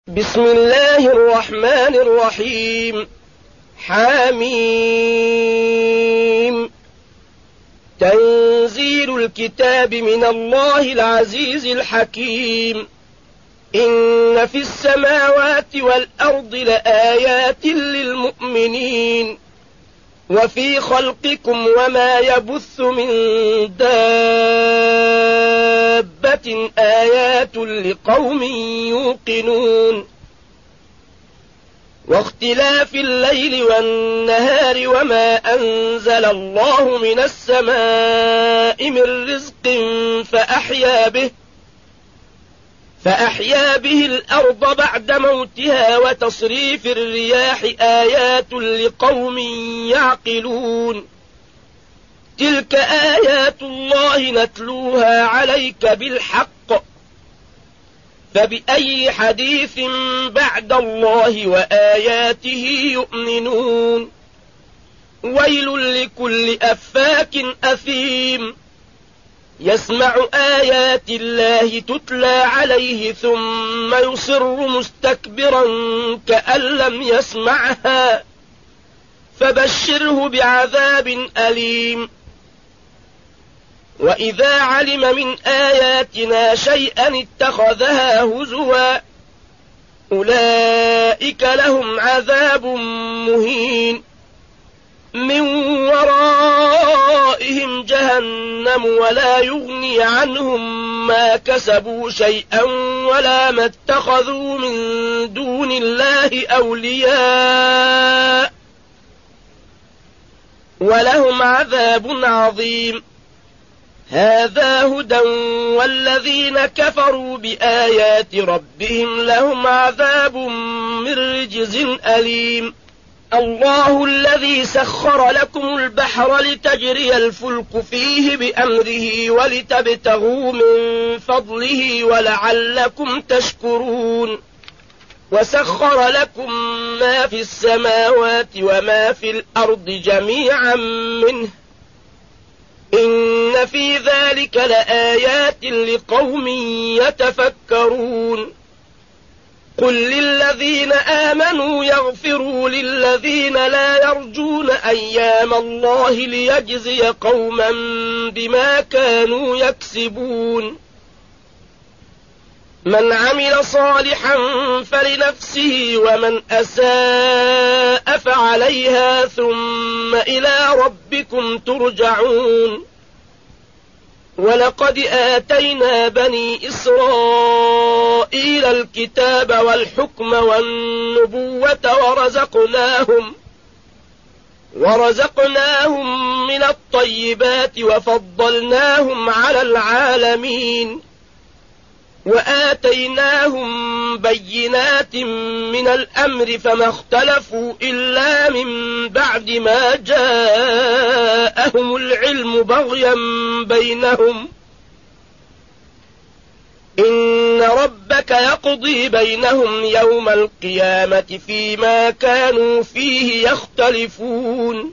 بسم الله الرحمن الرحيم. حميم. تنزيل الكتاب من الله العزيز الحكيم. إن في السماوات والأرض لآيات للمؤمنين وفي خلقكم وما يبث من دابة آيات لقوم يوقنون. واختلاف الليل والنهار وما أنزل الله من السماء من رزق فأحيا به الأرض بعد موتها وتصريف الرياح آيات لقوم يعقلون. تلك آيات الله نتلوها عليك بالحق، فبأي حديث بعد الله وآياته يؤمنون. ويل لكل أفاك أثيم يسمع آيات الله تتلى عليه ثم يصر مستكبرا كأن لم يسمعها، فبشره بعذاب أليم. وإذا علم من آياتنا شيئا اتخذها هزوا، أولئك لهم عذاب مهين، من ورائهم جهنم ولا يغني عنهم ما كسبوا شيئا ولا ما اتخذوا من دون الله أولياء، ولهم عذاب عظيم. هذا هدى والذين كفروا بآيات ربهم لهم عذاب من رجز أليم. الله الذي سخر لكم البحر لتجري الفلك فيه بأمره ولتبتغوا من فضله ولعلكم تشكرون. وسخر لكم ما في السماوات وما في الأرض جميعا منه، إن في ذلك لآيات لقوم يتفكرون. قل للذين آمنوا يغفروا للذين لا يرجون أيام الله ليجزي قوما بما كانوا يكسبون. من عمل صالحا فلنفسه ومن أساء فعليها ثم إلى ربكم ترجعون. ولقد آتينا بني إسرائيل الكتاب والحكم والنبوة ورزقناهم من الطيبات وفضلناهم على العالمين، وآتيناهم بينات من الأمر فما اختلفوا إلا من بعد ما جاءهم العلم بغيا بينهم. إن ربك يقضي بينهم يوم القيامة فيما كانوا فيه يختلفون.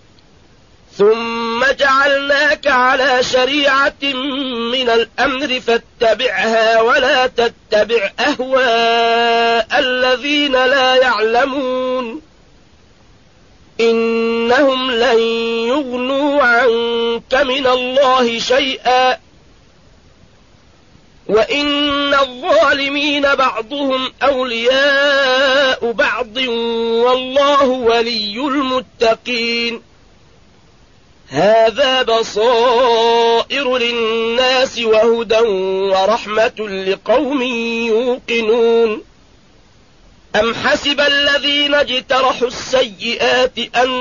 ثم جعلناك على شريعة من الأمر فاتبعها ولا تتبع أهواء الذين لا يعلمون، إنهم لن يغنوا عنك من الله شيئا، وإن الظالمين بعضهم أولياء بعض والله ولي المتقين. هذا بصائر للناس وهدى ورحمة لقوم يوقنون. أم حسب الذين اجترحوا السيئات أن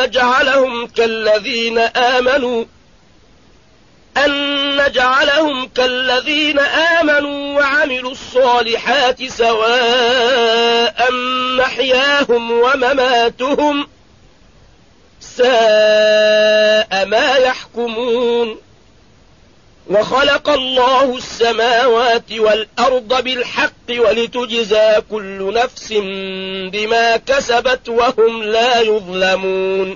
نجعلهم كالذين آمنوا وعملوا الصالحات سواء محياهم ومماتهم ساء ما يحكمون. وخلق الله السماوات والأرض بالحق ولتجزى كل نفس بما كسبت وهم لا يظلمون.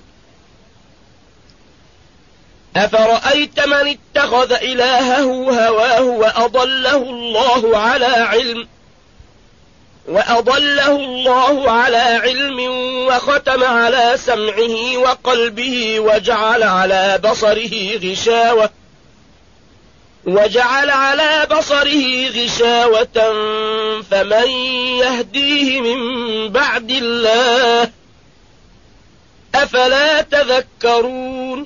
أفرأيت من اتخذ إلهه هواه وأضله الله على علم وأضله الله على علم وختم على سمعه وقلبه وجعل على بصره غشاوة فمن يهديه من بعد الله أفلا تذكرون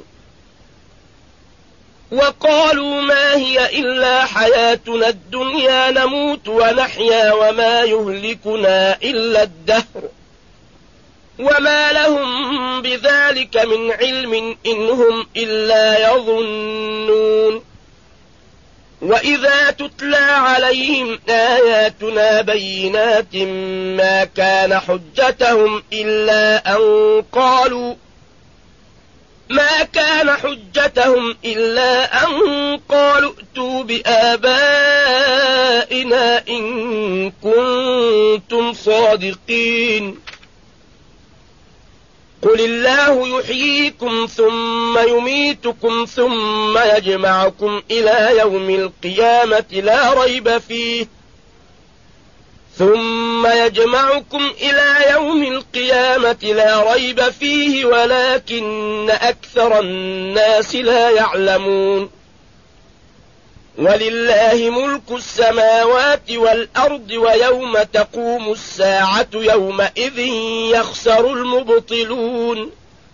وقالوا ما هي إلا حياتنا الدنيا نموت ونحيا وما يهلكنا إلا الدهر وما لهم بذلك من علم إن هم إلا يظنون وإذا تتلى عليهم آياتنا بينات ما كان حجتهم إلا أن قالوا ائتوا بآبائنا إن كنتم صادقين قل الله يحييكم ثم يميتكم ثم يجمعكم إلى يوم القيامة لا ريب فيه ولكن أكثر الناس لا يعلمون ولله ملك السماوات والأرض ويوم تقوم الساعة يومئذ يخسر المبطلون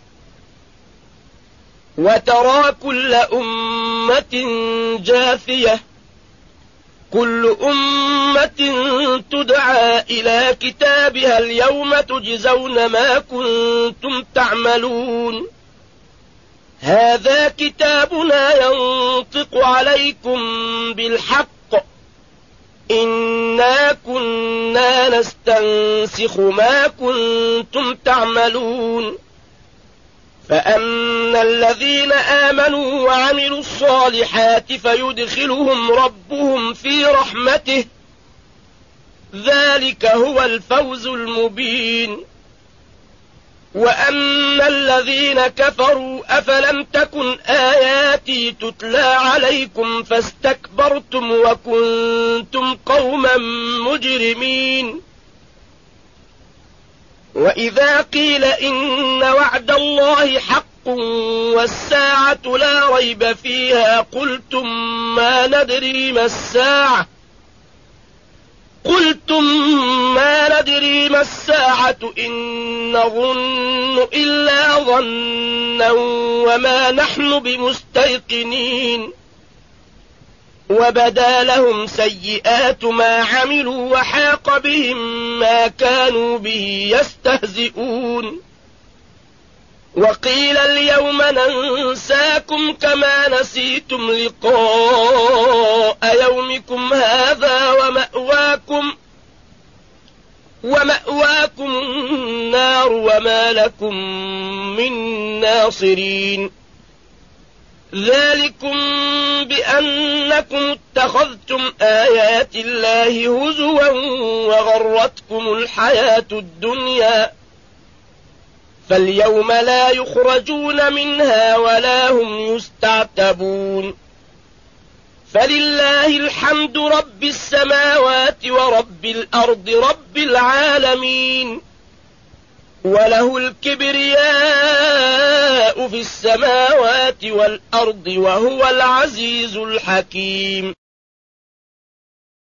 وترى كل أمة جاثية كل أمة تدعى إلى كتابها اليوم تجزون ما كنتم تعملون هذا كتابنا ينطق عليكم بالحق إنا كنا نستنسخ ما كنتم تعملون فأما الذين آمنوا وعملوا الصالحات فيدخلهم ربهم في رحمته ذلك هو الفوز المبين وأما الذين كفروا أفلم تكن آياتي تتلى عليكم فاستكبرتم وكنتم قوما مجرمين وإذا قيل إن وعد الله حق والساعة لا ريب فيها قلتم ما ندري ما الساعة إن نظن إلا ظنا وما نحن بمستيقنين وبدا لهم سيئات ما عملوا وحاق بهم ما كانوا به يستهزئون وقيل اليوم ننساكم كما نسيتم لقاء يومكم هذا ومأواكم النار وما لكم من ناصرين ذلكم بأنكم اتخذتم آيات الله هزوا وغرتكم الحياة الدنيا فاليوم لا يخرجون منها ولا هم يستعتبون فلله الحمد رب السماوات ورب الأرض رب العالمين وله الكبرياء في السماوات والأرض وهو العزيز الحكيم